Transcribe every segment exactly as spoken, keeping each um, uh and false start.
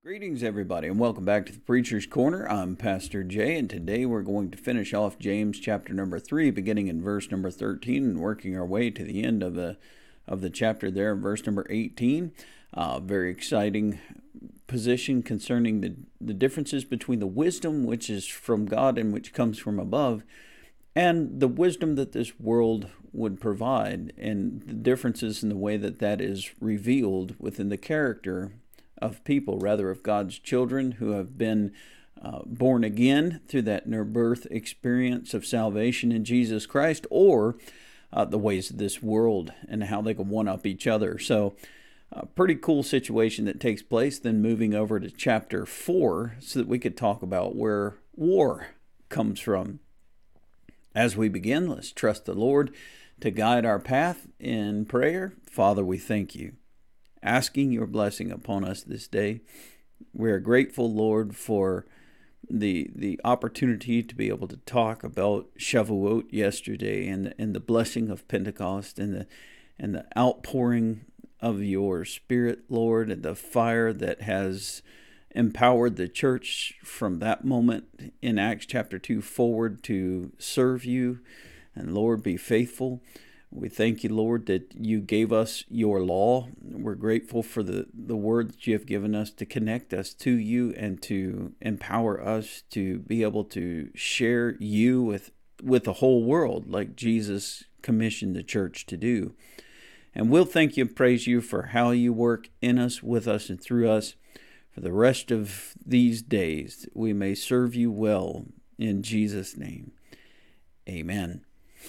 Greetings, everybody, and welcome back to the Preacher's Corner. I'm Pastor Jay, and today we're going to finish off James chapter number three, beginning in verse number thirteen, and working our way to the end of the of the chapter there, verse number eighteen. Uh, very exciting position concerning the the differences between the wisdom which is from God and which comes from above, and the wisdom that this world would provide, and the differences in the way that that is revealed within the character of people, rather of God's children who have been uh, born again through that near birth experience of salvation in Jesus Christ, or uh, the ways of this world and how they can one-up each other. So a pretty cool situation that takes place. Then moving over to chapter four so that we could talk about where war comes from. As we begin, let's trust the Lord to guide our path in prayer. Father, we thank you, asking your blessing upon us this day. We are grateful, Lord, for the the opportunity to be able to talk about Shavuot yesterday, and and the blessing of Pentecost, and the and the outpouring of your Spirit, Lord, and the fire that has empowered the church from that moment in Acts chapter two forward to serve you. And Lord, be faithful. We thank you, Lord, that you gave us your law. We're grateful for the, the word that you have given us to connect us to you and to empower us to be able to share you with, with the whole world, like Jesus commissioned the church to do. And we'll thank you and praise you for how you work in us, with us, and through us for the rest of these days, that we may serve you well in Jesus' name. Amen.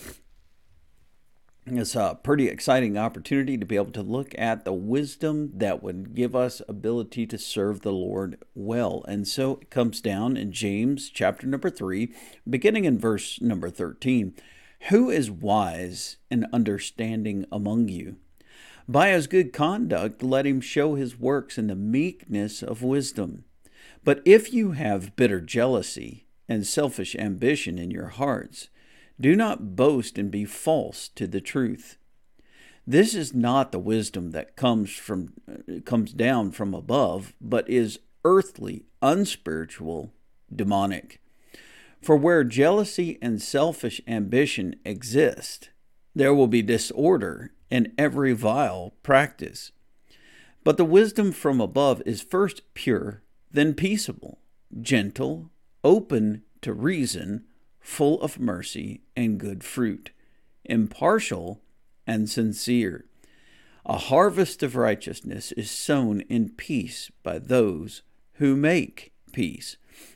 It's a pretty exciting opportunity to be able to look at the wisdom that would give us ability to serve the Lord well. And so it comes down in James chapter number three, beginning in verse number thirteen. Who is wise and understanding among you? By his good conduct, let him show his works in the meekness of wisdom. But if you have bitter jealousy and selfish ambition in your hearts, do not boast and be false to the truth. This is not the wisdom that comes from comes down from above, but is earthly, unspiritual, demonic. For where jealousy and selfish ambition exist, there will be disorder and every vile practice. But the wisdom from above is first pure, then peaceable, gentle, open to reason, full of mercy and good fruit, impartial and sincere. A harvest of righteousness is sown in peace by those who make peace.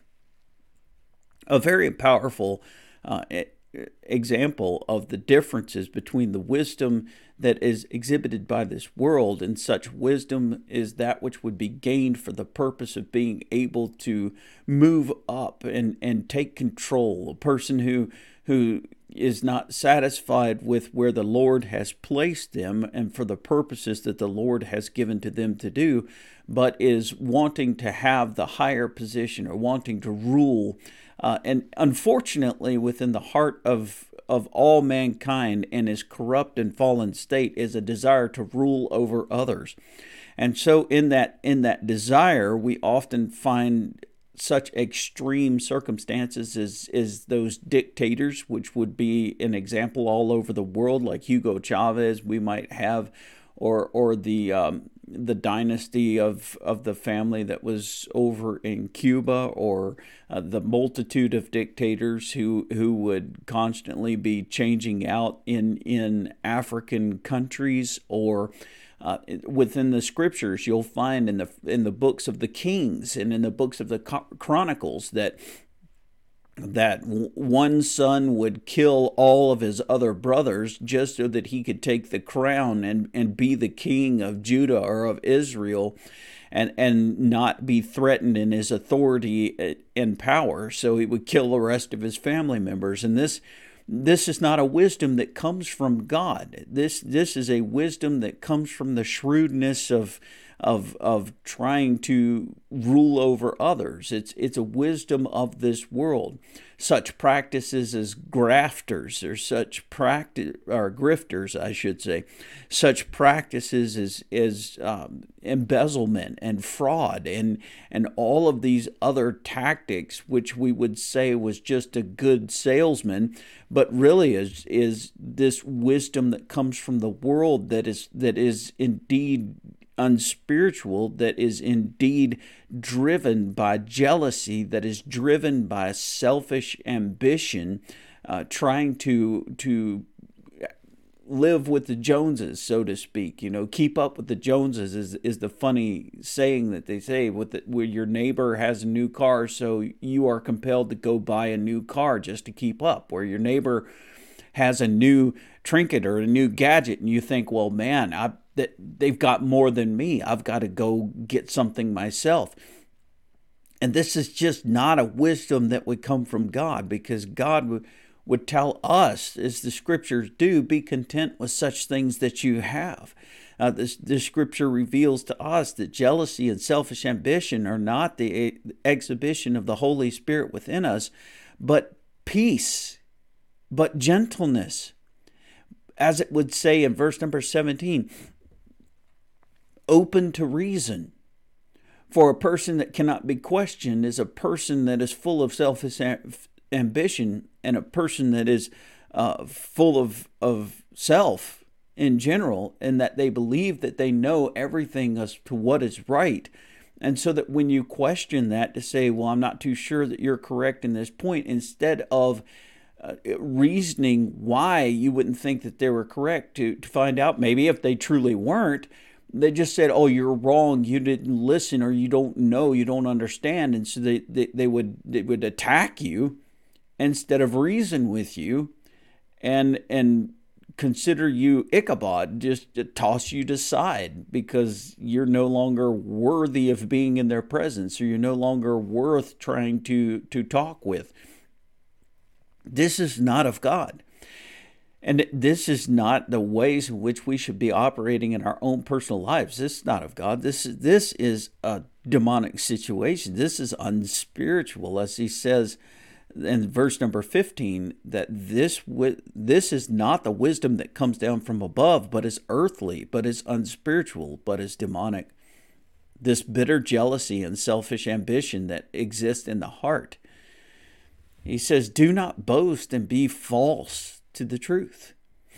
A very powerful uh, example of the differences between the wisdom that is exhibited by this world, and such wisdom is that which would be gained for the purpose of being able to move up and, and take control. A person who who is not satisfied with where the Lord has placed them and for the purposes that the Lord has given to them to do, but is wanting to have the higher position or wanting to rule. Uh, and unfortunately, within the heart of of all mankind in his corrupt and fallen state is a desire to rule over others. And so in that in that desire, we often find such extreme circumstances as, as those dictators, which would be an example all over the world, like Hugo Chavez we might have, or or the um, the dynasty of, of the family that was over in Cuba, or uh, the multitude of dictators who who would constantly be changing out in in African countries, or uh, within the scriptures you'll find in the in the books of the Kings and in the books of the Chronicles that that one son would kill all of his other brothers just so that he could take the crown and, and be the king of Judah or of Israel, and, and not be threatened in his authority and power. So he would kill the rest of his family members. And this this is not a wisdom that comes from God. This this is a wisdom that comes from the shrewdness of of of trying to rule over others. It's it's a wisdom of this world. Such practices as grafters, or such practice, or grifters, I should say, such practices as as um, embezzlement and fraud, and and all of these other tactics, which we would say was just a good salesman, but really is is this wisdom that comes from the world, that is that is indeed unspiritual, that is indeed driven by jealousy, that is driven by selfish ambition, uh, trying to to live with the Joneses, so to speak. You know, keep up with the Joneses is is the funny saying that they say, with the, where your neighbor has a new car, so you are compelled to go buy a new car just to keep up. Where your neighbor has a new trinket or a new gadget, and you think, well, man, I that they've got more than me. I've got to go get something myself. And this is just not a wisdom that would come from God, because God would, would tell us, as the scriptures do, be content with such things that you have. Uh, this, the scripture reveals to us that jealousy and selfish ambition are not the exhibition of the Holy Spirit within us, but peace, but gentleness. As it would say in verse number seventeen, open to reason. For a person that cannot be questioned is a person that is full of selfish ambition, and a person that is uh, full of, of self in general, and that they believe that they know everything as to what is right. And so that when you question that, to say, well, I'm not too sure that you're correct in this point, instead of uh, reasoning why you wouldn't think that they were correct, to, to find out maybe if they truly weren't, they just said, oh, you're wrong, you didn't listen, or you don't know, you don't understand. And so they, they, they would they would attack you instead of reason with you and and consider you Ichabod, just to toss you aside because you're no longer worthy of being in their presence, or you're no longer worth trying to, to talk with. This is not of God. And this is not the ways in which we should be operating in our own personal lives. This is not of God. This is, this is a demonic situation. This is unspiritual, as he says in verse number fifteen, that this this is not the wisdom that comes down from above, but is earthly, but is unspiritual, but is demonic. This bitter jealousy and selfish ambition that exists in the heart. He says, do not boast and be false to the truth.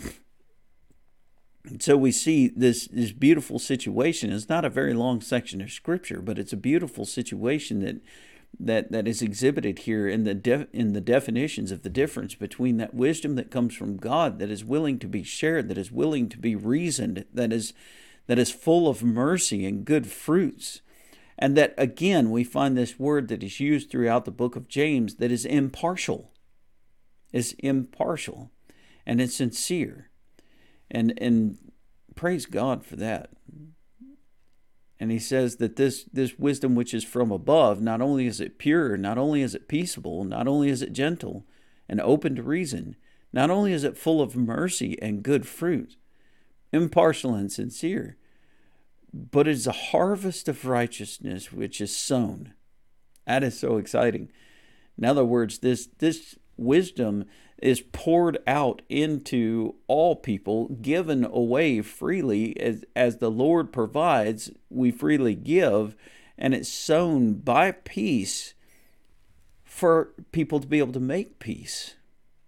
And so we see this, this beautiful situation. It's not a very long section of scripture, but it's a beautiful situation that that that is exhibited here in the def, in the definitions of the difference between that wisdom that comes from God, that is willing to be shared, that is willing to be reasoned, that is that is full of mercy and good fruits. And that, again, we find this word that is used throughout the book of James, that is impartial. Is impartial. And it's sincere. And and praise God for that. And he says that this, this wisdom which is from above, not only is it pure, not only is it peaceable, not only is it gentle and open to reason, not only is it full of mercy and good fruit, impartial and sincere, but it is a harvest of righteousness which is sown. That is so exciting. In other words, this this wisdom is poured out into all people, given away freely. As, as the Lord provides, we freely give, and it's sown by peace for people to be able to make peace.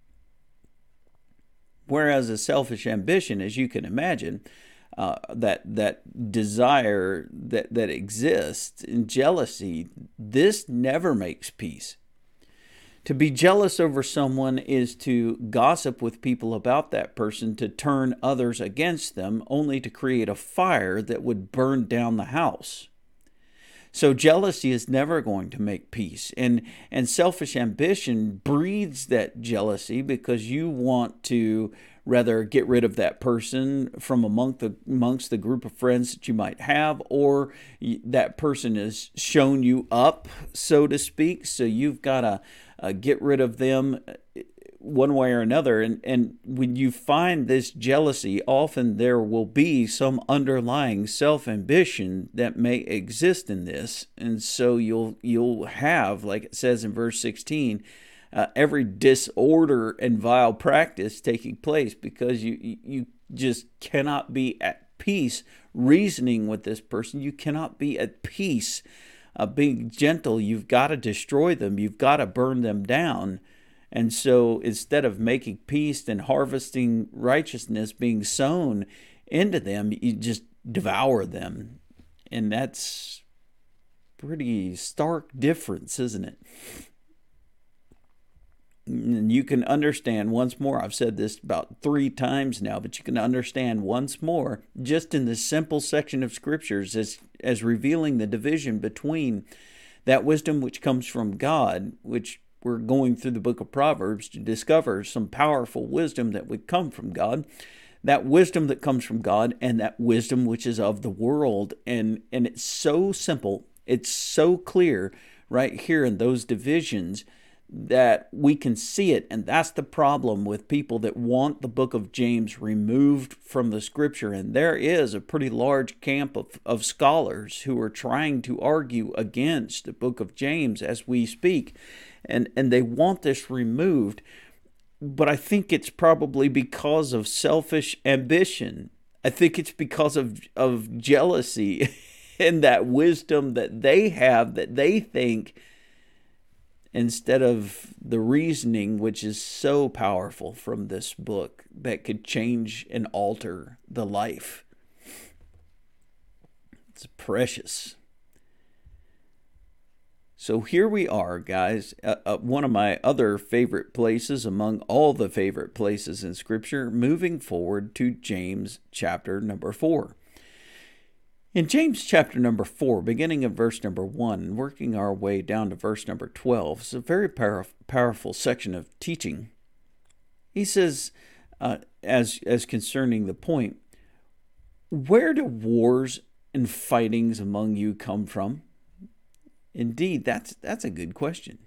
Whereas a selfish ambition, as you can imagine, uh, that that desire that, that exists in jealousy, this never makes peace. To be jealous over someone is to gossip with people about that person, to turn others against them, only to create a fire that would burn down the house. So jealousy is never going to make peace. And, and selfish ambition breeds that jealousy because you want to rather get rid of that person from among the, amongst the group of friends that you might have, or that person has shown you up, so to speak. So you've got to uh, get rid of them one way or another. And, and when you find this jealousy, often there will be some underlying self-ambition that may exist in this. And so you'll you'll have, like it says in verse sixteen, uh, every disorder and vile practice taking place, because you you just cannot be at peace reasoning with this person. You cannot be at peace uh, being gentle. You've got to destroy them. You've got to burn them down. And so instead of making peace and harvesting righteousness being sown into them, you just devour them. And that's pretty stark difference, isn't it? And you can understand once more, I've said this about three times now, but you can understand once more, just in this simple section of scriptures, as, as revealing the division between that wisdom which comes from God, which we're going through the book of Proverbs to discover some powerful wisdom that would come from God, that wisdom that comes from God, and that wisdom which is of the world. And, and it's so simple, it's so clear right here in those divisions that we can see it. And that's the problem with people that want the book of James removed from the scripture. And there is a pretty large camp of, of scholars who are trying to argue against the book of James as we speak. And, and they want this removed. But I think it's probably because of selfish ambition. I think it's because of, of jealousy and that wisdom that they have, that they think, instead of the reasoning which is so powerful from this book that could change and alter the life. It's precious. So here we are, guys. Uh, uh, one of my other favorite places among all the favorite places in Scripture, moving forward to James chapter number four. In James chapter number four, beginning of verse number one, working our way down to verse number twelve, it's a very power, powerful section of teaching. He says, uh, as, as concerning the point, where do wars and fightings among you come from? Indeed, that's, that's a good question.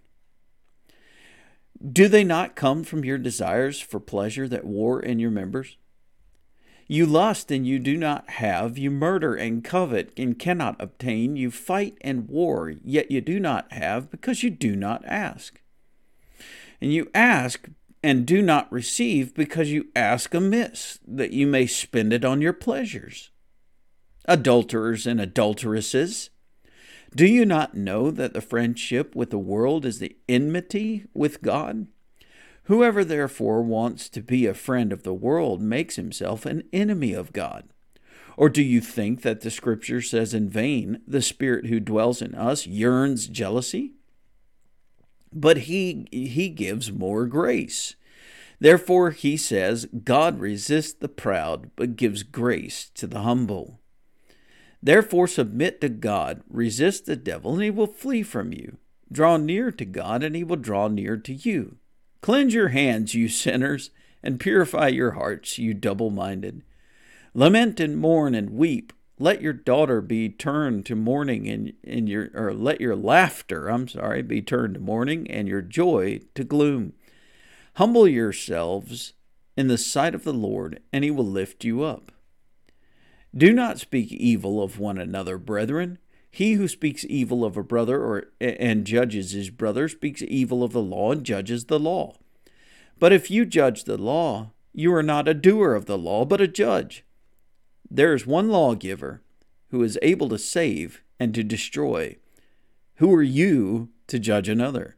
Do they not come from your desires for pleasure that war in your members? You lust and you do not have, you murder and covet and cannot obtain, you fight and war, yet you do not have because you do not ask. And you ask and do not receive because you ask amiss, that you may spend it on your pleasures. Adulterers and adulteresses, do you not know that the friendship with the world is the enmity with God? Whoever therefore wants to be a friend of the world makes himself an enemy of God. Or do you think that the Scripture says in vain, the Spirit who dwells in us yearns jealousy? But he, he gives more grace. Therefore he says, God resists the proud, but gives grace to the humble. Therefore submit to God, resist the devil, and he will flee from you. Draw near to God, and he will draw near to you. Cleanse your hands, you sinners, and purify your hearts, you double-minded. Lament and mourn and weep. Let your daughter be turned to mourning, and, and your or let your laughter, I'm sorry, be turned to mourning, and your joy to gloom. Humble yourselves in the sight of the Lord, and he will lift you up. Do not speak evil of one another, brethren. He who speaks evil of a brother or and judges his brother speaks evil of the law and judges the law. But if you judge the law, you are not a doer of the law, but a judge. There is one lawgiver who is able to save and to destroy. Who are you to judge another?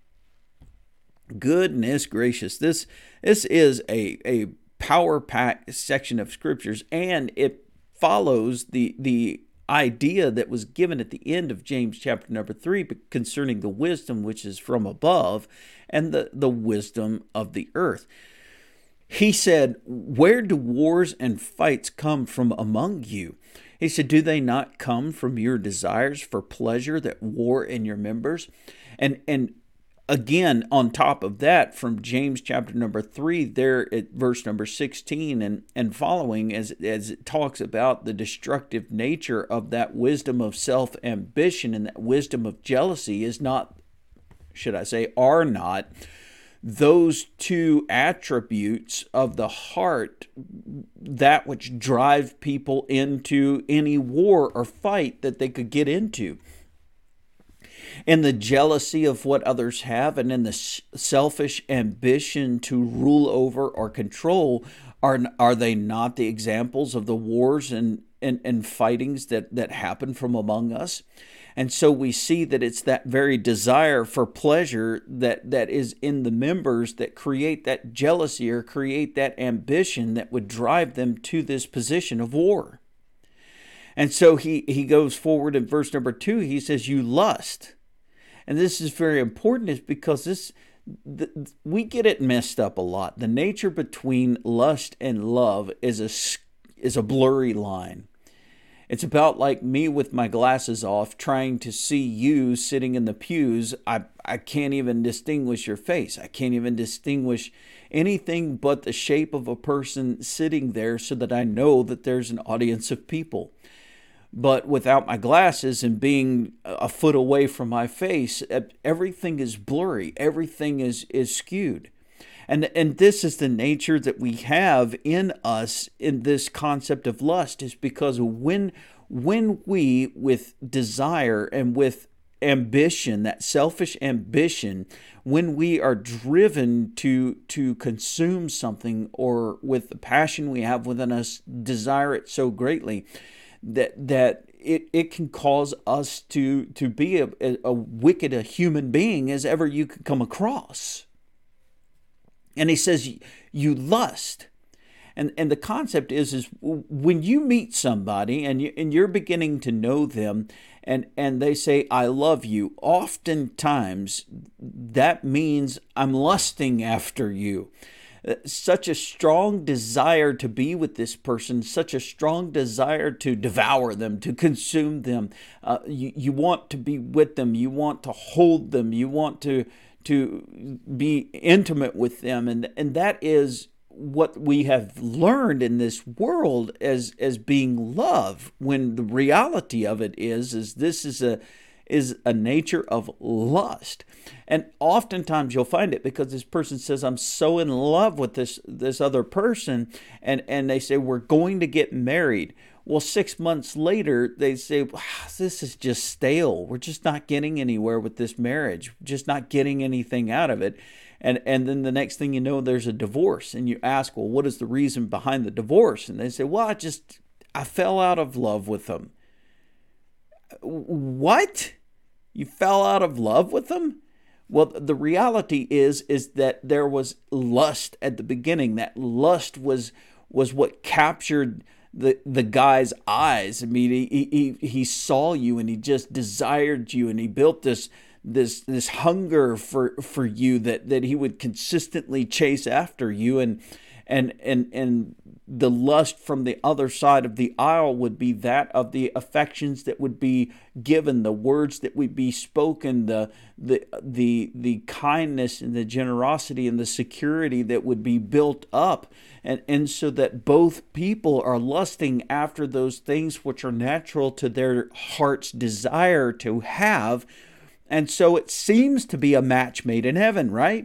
Goodness gracious, this this is a, a power-packed section of scriptures, and it follows the the idea that was given at the end of James chapter number three concerning the wisdom which is from above and the, the wisdom of the earth. He said, where do wars and fights come from among you? He said, do they not come from your desires for pleasure that war in your members? And and again, on top of that, from James chapter number three, there at verse number sixteen and, and following, as, as it talks about the destructive nature of that wisdom of self-ambition and that wisdom of jealousy is not, should I say, are not those two attributes of the heart, that which drive people into any war or fight that they could get into. In the jealousy of what others have, and in the selfish ambition to rule over or control, are are they not the examples of the wars and, and, and fightings that, that happen from among us? And so we see that it's that very desire for pleasure that, that is in the members that create that jealousy or create that ambition that would drive them to this position of war. And so he, he goes forward in verse number two, he says, you lust. And this is very important, is because this the, we get it messed up a lot. The nature between lust and love is a, is a blurry line. It's about like me with my glasses off trying to see you sitting in the pews. I, I can't even distinguish your face. I can't even distinguish anything but the shape of a person sitting there so that I know that there's an audience of people. But without my glasses and being a foot away from my face, everything is blurry. Everything is, is skewed. And, and this is the nature that we have in us in this concept of lust, is because when, when we, with desire and with ambition, that selfish ambition, when we are driven to, to consume something, or with the passion we have within us, desire it so greatly, that that it, it can cause us to to be a, a, a wicked a human being as ever you could come across. And he says, you lust. And and the concept is, is when you meet somebody and, you, and you're beginning to know them, and, and they say, I love you, oftentimes that means I'm lusting after you. Such a strong desire to be with this person, such a strong desire to devour them, to consume them. Uh, you, you want to be with them. You want to hold them. You want to, to be intimate with them. And, and that is what we have learned in this world as, as being love, when the reality of it is, is this is a is a nature of lust. And oftentimes you'll find it because this person says, I'm so in love with this, this other person, and, and they say, we're going to get married. Well, six months later, they say, wow, this is just stale. We're just not getting anywhere with this marriage, just not getting anything out of it. And, and then the next thing you know, there's a divorce. And you ask, well, what is the reason behind the divorce? And they say, well, I just, I fell out of love with them. What? You fell out of love with them? Well, the reality is, is that there was lust at the beginning. That lust was was what captured the the guy's eyes. I mean, he he he saw you and he just desired you, and he built this this this hunger for for you that that he would consistently chase after you, and and and and the lust from the other side of the aisle would be that of the affections that would be given, the words that would be spoken, the the the the kindness and the generosity and the security that would be built up. And, and so that both people are lusting after those things which are natural to their heart's desire to have. And so it seems to be a match made in heaven, right?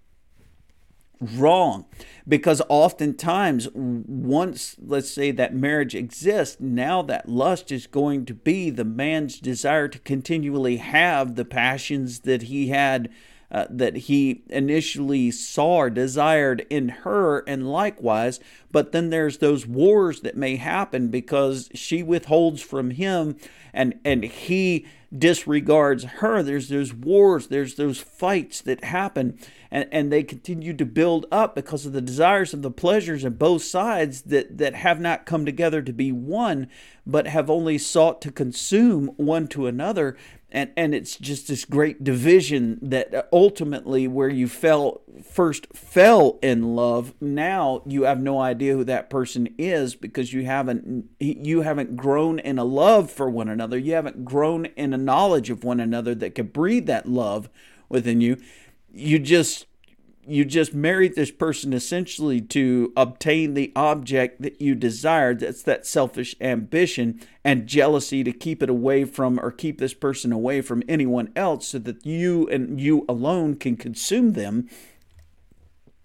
Wrong. Because oftentimes, once, let's say, that marriage exists, now that lust is going to be the man's desire to continually have the passions that he had, uh, that he initially saw or desired in her, and likewise. But then there's those wars that may happen because she withholds from him, and, and he disregards her. There's those wars, there's those fights that happen, and, and they continue to build up because of the desires of the pleasures of both sides that, that have not come together to be one, but have only sought to consume one to another. And, and it's just this great division that ultimately, where you fell first fell in love, now you have no idea who that person is, because you haven't you haven't grown in a love for one another. You haven't grown in a knowledge of one another that could breed that love within you. You just you just married this person essentially to obtain the object that you desired. That's that selfish ambition and jealousy to keep it away from, or keep this person away from anyone else, so that you and you alone can consume them.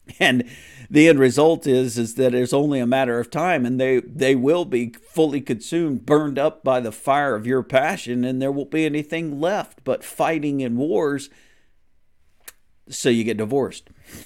And the end result is, is that it's only a matter of time, and they, they will be fully consumed, burned up by the fire of your passion, and there won't be anything left but fighting and wars. So you get divorced.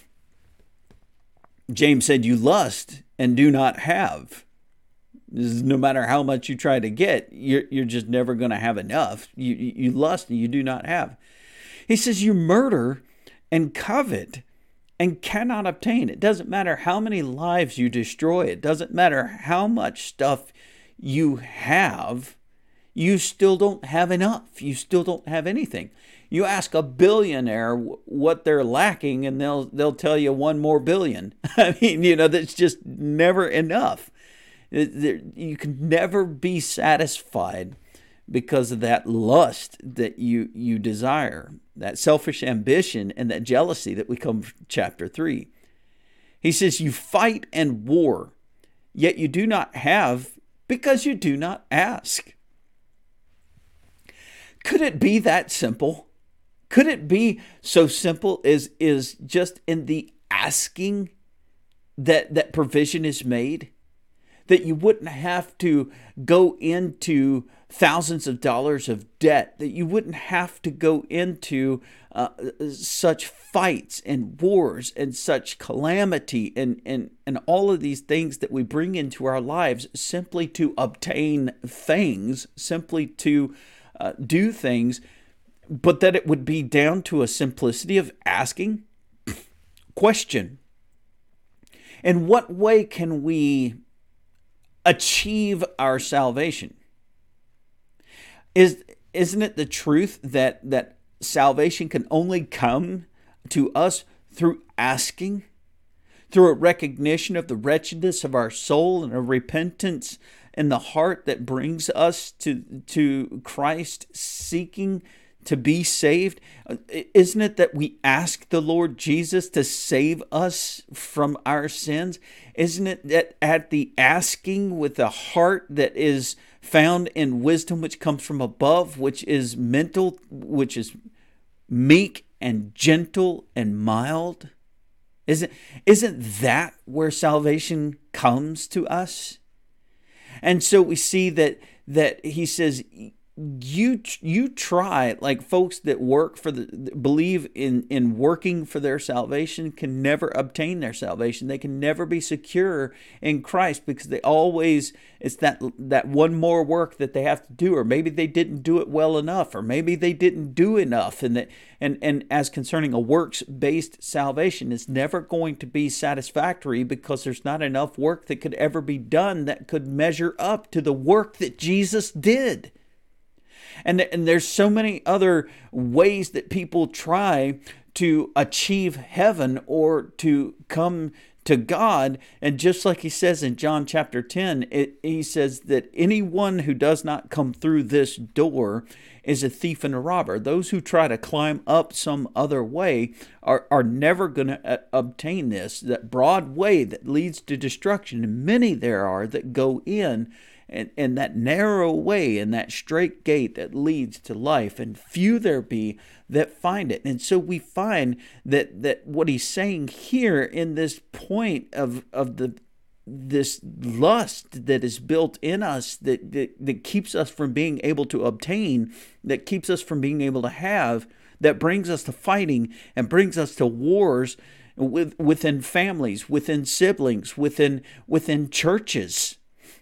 James said, you lust and do not have. No matter how much you try to get, you're, you're just never going to have enough. You, you lust and you do not have. He says, you murder and covet and cannot obtain. It doesn't matter how many lives you destroy. It doesn't matter how much stuff you have. You still don't have enough. You still don't have anything. You ask a billionaire what they're lacking, and they'll they'll tell you one more billion. I mean, you know, that's just never enough. You can never be satisfied because of that lust that you you desire, that selfish ambition and that jealousy that we come from chapter three. He says, you fight and war, yet you do not have because you do not ask. Could it be that simple? Could it be so simple as is just in the asking that that provision is made? That you wouldn't have to go into thousands of dollars of debt, that you wouldn't have to go into uh, such fights and wars and such calamity and, and, and all of these things that we bring into our lives simply to obtain things, simply to uh, do things, but that it would be down to a simplicity of asking. Question: in what way can we achieve our salvation? Is, isn't it the truth that, that salvation can only come to us through asking, through a recognition of the wretchedness of our soul and a repentance in the heart that brings us to, to Christ, seeking to be saved? Isn't it that we ask the Lord Jesus to save us from our sins? Isn't it that at the asking with a heart that is found in wisdom which comes from above, which is mental, which is meek and gentle and mild? Isn't, isn't that where salvation comes to us? And so we see that that he says, you you try, like folks that work for the believe in in working for their salvation can never obtain their salvation. They can never be secure in Christ because they always, it's that that one more work that they have to do, or maybe they didn't do it well enough, or maybe they didn't do enough. And that and and as concerning a works-based salvation, it's never going to be satisfactory because there's not enough work that could ever be done that could measure up to the work that Jesus did. And, and there's so many other ways that people try to achieve heaven or to come to God. And just like he says in John chapter ten, it, he says that anyone who does not come through this door is a thief and a robber. Those who try to climb up some other way are, are never going to obtain this, that broad way that leads to destruction. And many there are that go in And, and that narrow way and that straight gate that leads to life, and few there be that find it. And so we find that that what he's saying here in this point of of the this lust that is built in us that, that that keeps us from being able to obtain, that keeps us from being able to have, that brings us to fighting and brings us to wars with, within families, within siblings, within within churches.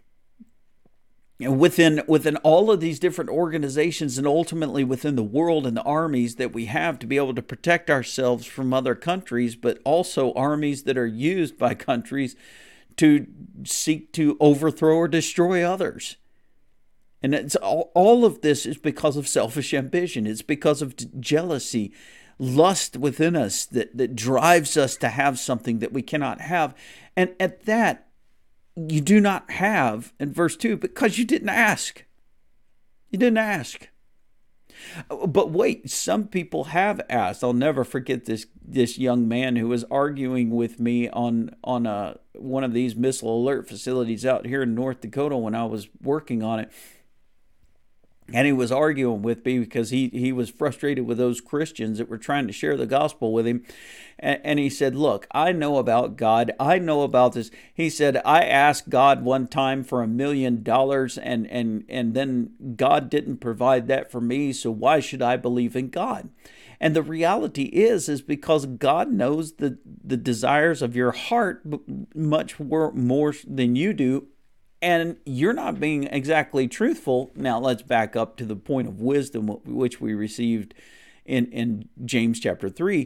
Within within all of these different organizations, and ultimately within the world and the armies that we have to be able to protect ourselves from other countries, but also armies that are used by countries to seek to overthrow or destroy others. And it's all, all of this is because of selfish ambition. It's because of jealousy, lust within us that, that drives us to have something that we cannot have. And at that, you do not have, in verse two, because you didn't ask. You didn't ask. But wait, some people have asked. I'll never forget this this young man who was arguing with me on, on a, one of these missile alert facilities out here in North Dakota when I was working on it. And he was arguing with me because he, he was frustrated with those Christians that were trying to share the gospel with him. And, and he said, look, I know about God. I know about this. He said, I asked God one time for a million dollars and, and, and then God didn't provide that for me. So why should I believe in God? And the reality is, is because God knows the, the desires of your heart much more, more than you do. And you're not being exactly truthful. Now, let's back up to the point of wisdom, which we received in, in James chapter three,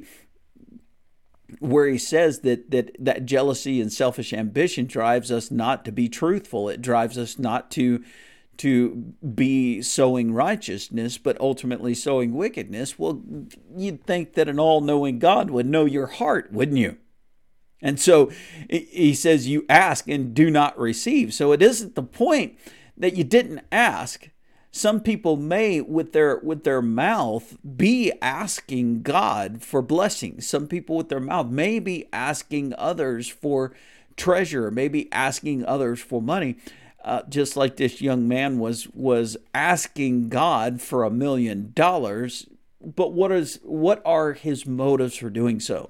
where he says that, that that jealousy and selfish ambition drives us not to be truthful. It drives us not to, to be sowing righteousness, but ultimately sowing wickedness. Well, you'd think that an all-knowing God would know your heart, wouldn't you? And so he says, you ask and do not receive. So it isn't the point that you didn't ask. Some people may, with their with their mouth, be asking God for blessings. Some people with their mouth may be asking others for treasure, maybe asking others for money. Uh, just like this young man was was asking God for a million dollars. But what is what are his motives for doing so?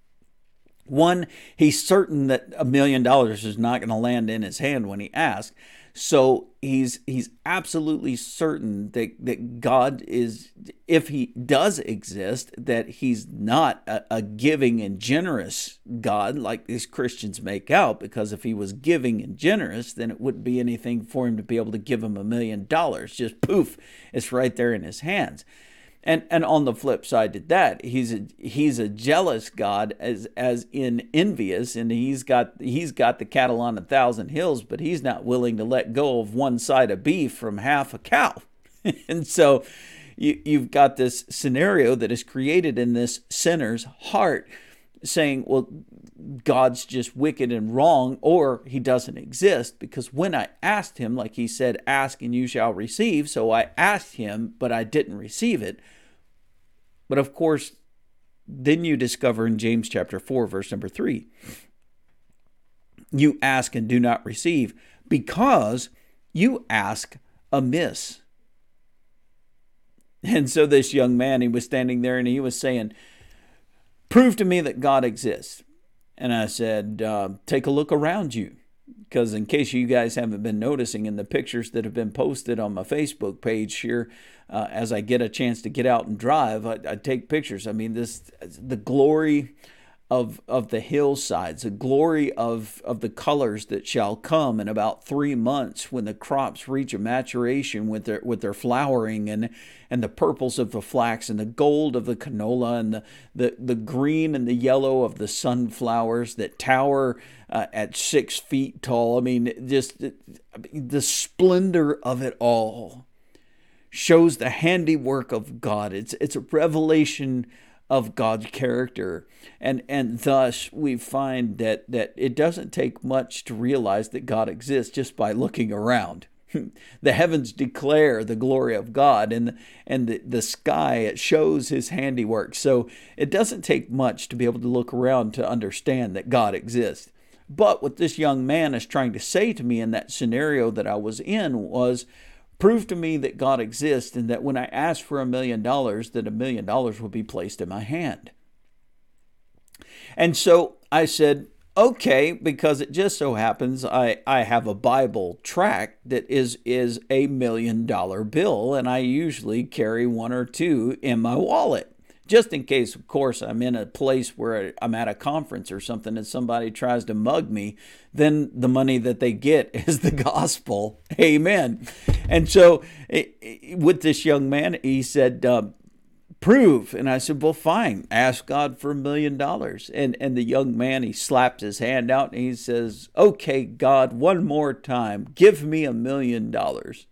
One, he's certain that a million dollars is not going to land in his hand when he asks. So he's he's absolutely certain that, that God is, if he does exist, that he's not a, a giving and generous God like these Christians make out, because if he was giving and generous, then it wouldn't be anything for him to be able to give him a million dollars. Just poof, it's right there in his hands. And and on the flip side to that, he's a he's a jealous God, as as in envious, and he's got he's got the cattle on a thousand hills, but he's not willing to let go of one side of beef from half a cow. And so you you've got this scenario that is created in this sinner's heart, saying, well, God's just wicked and wrong, or he doesn't exist. Because when I asked him, like he said, ask and you shall receive. So I asked him, but I didn't receive it. But of course, then you discover in James chapter four, verse number three, you ask and do not receive because you ask amiss. And so this young man, he was standing there and he was saying, prove to me that God exists. And I said, uh, take a look around you. Because in case you guys haven't been noticing in the pictures that have been posted on my Facebook page here, uh, as I get a chance to get out and drive, I, I take pictures. I mean, this the glory of of the hillsides, the glory of, of the colors that shall come in about three months when the crops reach a maturation with their with their flowering, and and the purples of the flax and the gold of the canola and the, the, the green and the yellow of the sunflowers that tower uh, at six feet tall. I mean, just the splendor of it all shows the handiwork of God. It's it's a revelation of God's character. And and thus we find that, that it doesn't take much to realize that God exists just by looking around. The heavens declare the glory of God, and, and the, the sky, it shows his handiwork. So it doesn't take much to be able to look around to understand that God exists. But what this young man is trying to say to me in that scenario that I was in was, prove to me that God exists, and that when I ask for a million dollars, that a million dollars will be placed in my hand. And so I said, okay, because it just so happens I, I have a Bible tract that is, is a million dollar bill, and I usually carry one or two in my wallet. Just in case, of course, I'm in a place where I'm at a conference or something and somebody tries to mug me, then the money that they get is the gospel. Amen. And so with this young man, he said, uh, prove. And I said, well, fine. Ask God for a million dollars. And and the young man, he slaps his hand out and he says, okay, God, one more time, give me a million dollars.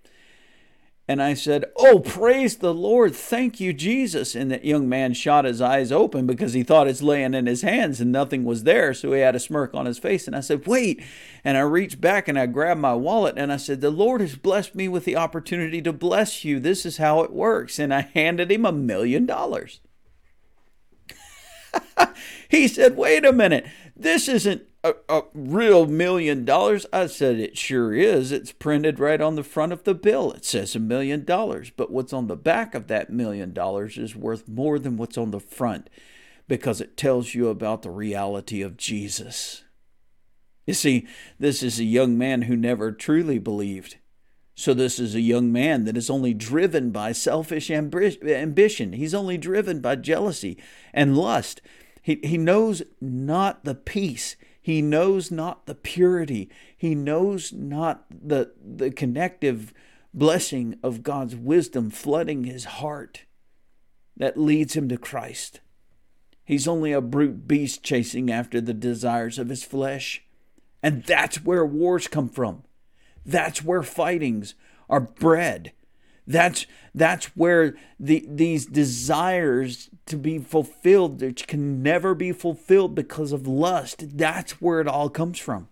And I said, oh, praise the Lord. Thank you, Jesus. And that young man shot his eyes open because he thought it's laying in his hands and nothing was there. So he had a smirk on his face. And I said, wait. And I reached back and I grabbed my wallet and I said, the Lord has blessed me with the opportunity to bless you. This is how it works. And I handed him a million dollars. He said, wait a minute. This isn't a, a real million dollars? I said, it sure is. It's printed right on the front of the bill. It says a million dollars. But what's on the back of that million dollars is worth more than what's on the front, because it tells you about the reality of Jesus. You see, this is a young man who never truly believed. So this is a young man that is only driven by selfish ambition. He's only driven by jealousy and lust. He, he knows not the peace. He knows not the purity. He knows not the, the connective blessing of God's wisdom flooding his heart that leads him to Christ. He's only a brute beast chasing after the desires of his flesh. And that's where wars come from. That's where fightings are bred. That's that's where the these desires to be fulfilled, which can never be fulfilled because of lust, that's where it all comes from.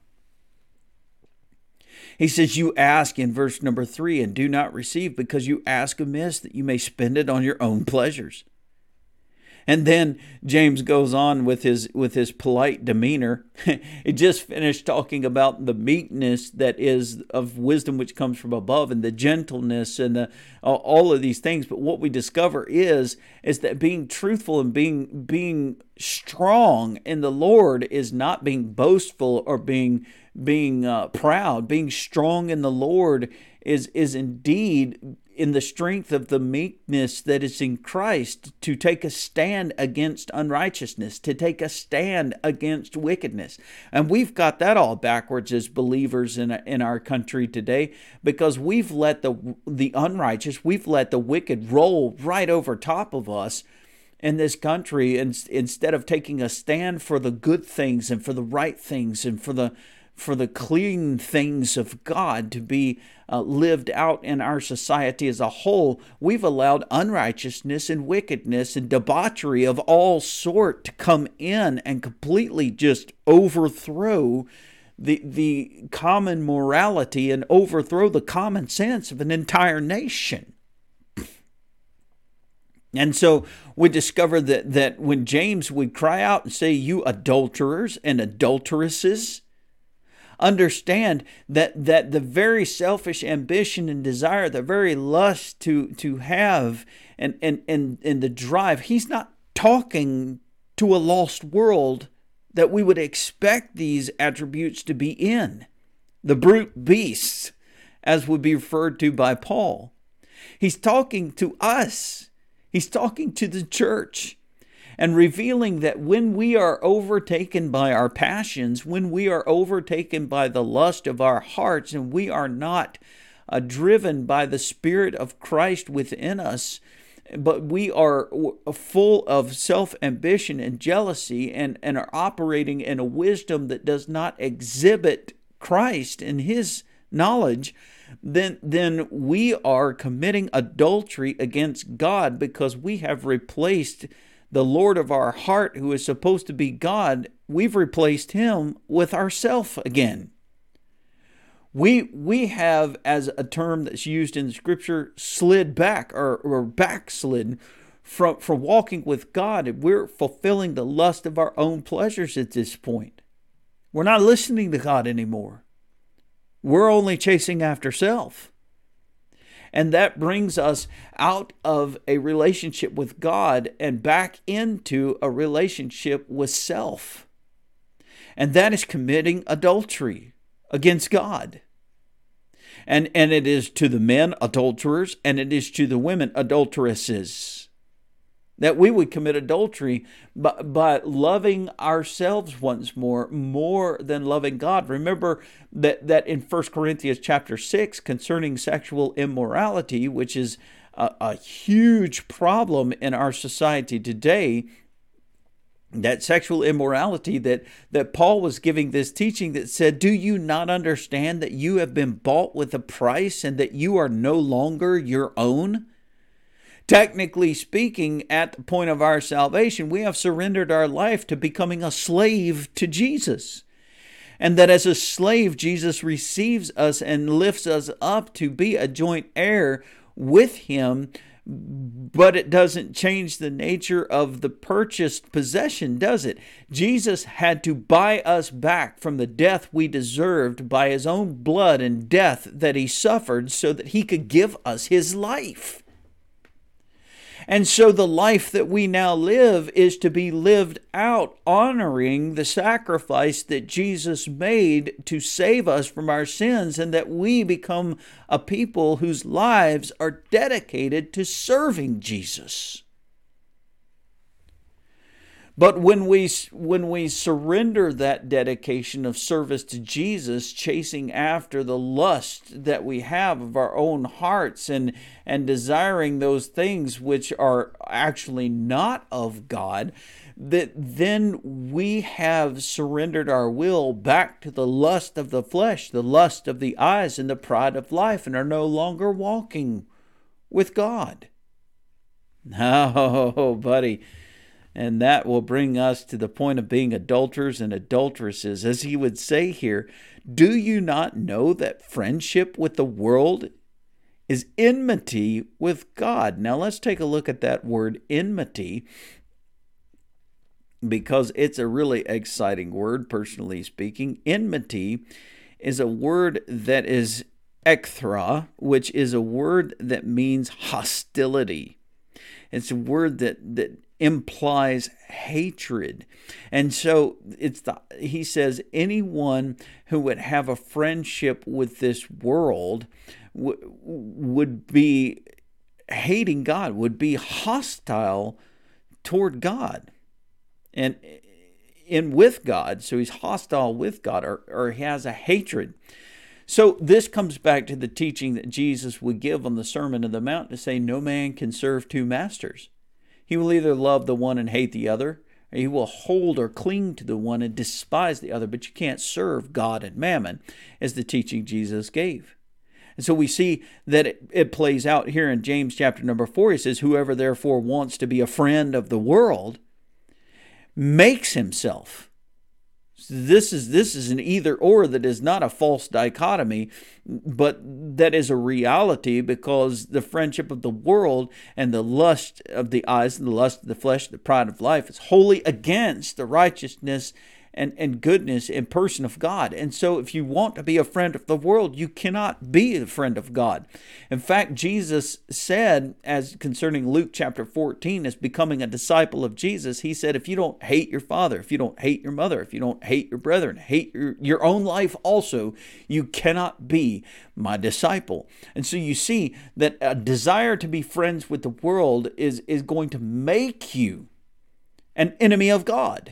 He says, you ask in verse number three, and do not receive, because you ask amiss, that you may spend it on your own pleasures. And then James goes on with his with his polite demeanor. He just finished talking about the meekness that is of wisdom which comes from above, and the gentleness and the, all of these things. But what we discover is, is that being truthful and being being strong in the Lord is not being boastful or being being uh, proud. Being strong in the Lord is is indeed in the strength of the meekness that is in Christ, to take a stand against unrighteousness, to take a stand against wickedness. And we've got that all backwards as believers in in our country today, because we've let the the unrighteous, we've let the wicked roll right over top of us in this country, and instead of taking a stand for the good things and for the right things and for the for the clean things of God to be uh, lived out in our society as a whole, we've allowed unrighteousness and wickedness and debauchery of all sort to come in and completely just overthrow the the common morality and overthrow the common sense of an entire nation. And so we discover that, that when James would cry out and say, you adulterers and adulteresses, understand that that the very selfish ambition and desire, the very lust to to have and and and, and the drive, he's not talking to a lost world that we would expect these attributes to be in. The brute beasts, as would be referred to by Paul. He's talking to us. He's talking to the church. And revealing that when we are overtaken by our passions, when we are overtaken by the lust of our hearts, and we are not uh, driven by the Spirit of Christ within us, but we are full of self-ambition and jealousy, and, and are operating in a wisdom that does not exhibit Christ in His knowledge, then, then we are committing adultery against God, because we have replaced the Lord of our heart, who is supposed to be God. We've replaced Him with ourself again. We we have, as a term that's used in the Scripture, slid back or, or backslid from, from walking with God. And we're fulfilling the lust of our own pleasures at this point. We're not listening to God anymore. We're only chasing after self. And that brings us out of a relationship with God and back into a relationship with self. And that is committing adultery against God. And, and it is to the men adulterers, and it is to the women adulteresses. That we would commit adultery by, by loving ourselves once more, more than loving God. Remember that, that in First Corinthians chapter six, concerning sexual immorality, which is a, a huge problem in our society today, that sexual immorality, that, that Paul was giving this teaching that said, do you not understand that you have been bought with a price and that you are no longer your own? Technically speaking, at the point of our salvation, we have surrendered our life to becoming a slave to Jesus. And that as a slave, Jesus receives us and lifts us up to be a joint heir with Him, but it doesn't change the nature of the purchased possession, does it? Jesus had to buy us back from the death we deserved by his own blood and death that he suffered so that he could give us his life. And so the life that we now live is to be lived out honoring the sacrifice that Jesus made to save us from our sins, and that we become a people whose lives are dedicated to serving Jesus. But when we when we surrender that dedication of service to Jesus, chasing after the lust that we have of our own hearts and, and desiring those things which are actually not of God, that then we have surrendered our will back to the lust of the flesh, the lust of the eyes, and the pride of life, and are no longer walking with God. No, buddy. And that will bring us to the point of being adulterers and adulteresses. As he would say here, do you not know that friendship with the world is enmity with God? Now let's take a look at that word enmity, because it's a really exciting word, personally speaking. Enmity is a word that is ekthra, which is a word that means hostility. It's a word that that implies hatred. And so it's the, he says anyone who would have a friendship with this world w- would be hating God, would be hostile toward God and in with God. So he's hostile with God, or, or he has a hatred. So this comes back to the teaching that Jesus would give on the Sermon on the Mount to say no man can serve two masters. He will either love the one and hate the other, or he will hold or cling to the one and despise the other. But you can't serve God and mammon, as the teaching Jesus gave. And so we see that it, it plays out here in James chapter number four. He says, whoever therefore wants to be a friend of the world makes himself. This is this is an either or that is not a false dichotomy, but that is a reality, because the friendship of the world and the lust of the eyes and the lust of the flesh, the pride of life, is wholly against the righteousness and, and goodness and person of God. And so if you want to be a friend of the world, you cannot be a friend of God. In fact, Jesus said, as concerning Luke chapter fourteen, as becoming a disciple of Jesus, he said, if you don't hate your father, if you don't hate your mother, if you don't hate your brethren, hate your, your own life also, you cannot be my disciple. And so you see that a desire to be friends with the world is, is going to make you an enemy of God.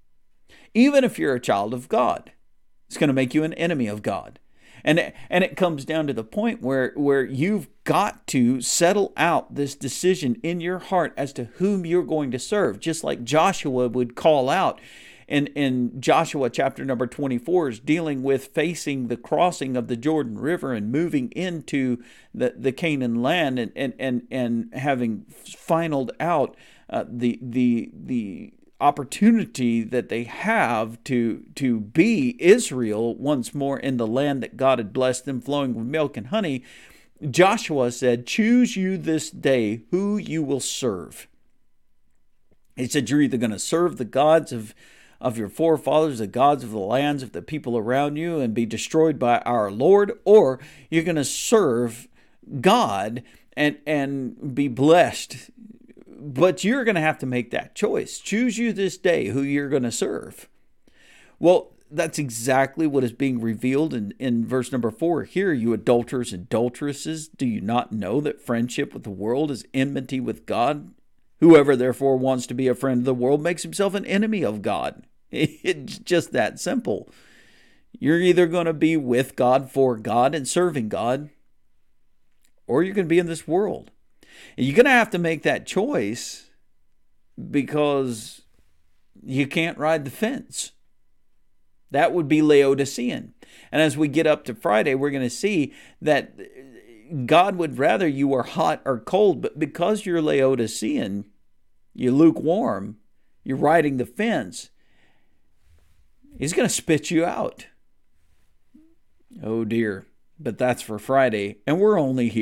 Even if you're a child of God, it's going to make you an enemy of God. And, and it comes down to the point where, where you've got to settle out this decision in your heart as to whom you're going to serve. Just like Joshua would call out in, in Joshua chapter number twenty-four, is dealing with facing the crossing of the Jordan River and moving into the, the Canaan land, and, and, and, and having finaled out uh, the, the, the, opportunity that they have to to be Israel once more in the land that God had blessed them, flowing with milk and honey. Joshua said, choose you this day who you will serve. He said, you're either going to serve the gods of of your forefathers, the gods of the lands of the people around you, and be destroyed by our Lord, or you're going to serve God and and be blessed. But you're going to have to make that choice. Choose you this day who you're going to serve. Well, that's exactly what is being revealed in, in verse number four. Here, you adulterers and adulteresses, do you not know that friendship with the world is enmity with God? Whoever therefore wants to be a friend of the world makes himself an enemy of God. It's just that simple. You're either going to be with God, for God, and serving God, or you're going to be in this world. And you're going to have to make that choice, because you can't ride the fence. That would be Laodicean. And as we get up to Friday, we're going to see that God would rather you are hot or cold, but because you're Laodicean, you're lukewarm, you're riding the fence, He's going to spit you out. Oh dear. But that's for Friday, and we're only here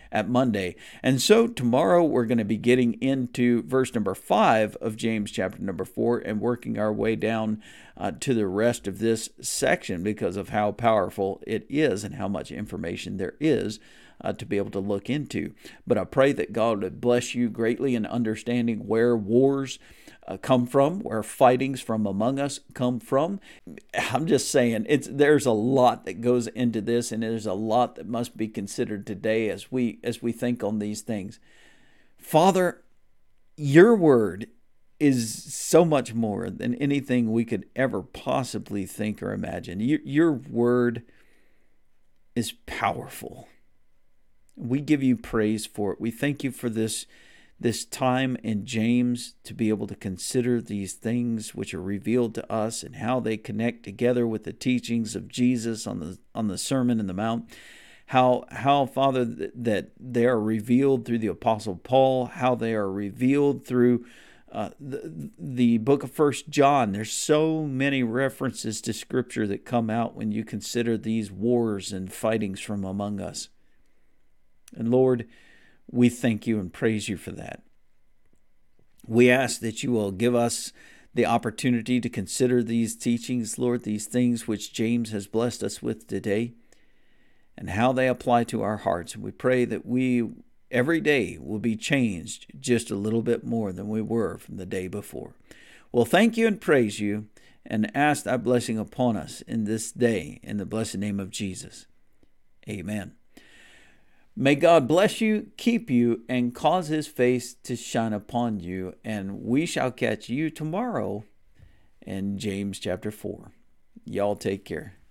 at Monday. And so tomorrow we're going to be getting into verse number five of James chapter number four and working our way down uh, to the rest of this section because of how powerful it is and how much information there is Uh, to be able to look into. But I pray that God would bless you greatly in understanding where wars uh, come from, where fightings from among us come from. I'm just saying, it's there's a lot that goes into this, and there's a lot that must be considered today as we as we think on these things. Father, your word is so much more than anything we could ever possibly think or imagine. Your, your word is powerful. We give you praise for it. We thank you for this, this time in James to be able to consider these things which are revealed to us and how they connect together with the teachings of Jesus on the on the Sermon on the Mount. How, how Father, that they are revealed through the Apostle Paul, how they are revealed through uh, the, the book of First John. There's so many references to Scripture that come out when you consider these wars and fightings from among us. And Lord, we thank you and praise you for that. We ask that you will give us the opportunity to consider these teachings, Lord, these things which James has blessed us with today, and how they apply to our hearts. And we pray that we, every day, will be changed just a little bit more than we were from the day before. Well, thank you and praise you, and ask thy blessing upon us in this day, in the blessed name of Jesus. Amen. May God bless you, keep you, and cause his face to shine upon you. And we shall catch you tomorrow in James chapter four. Y'all take care.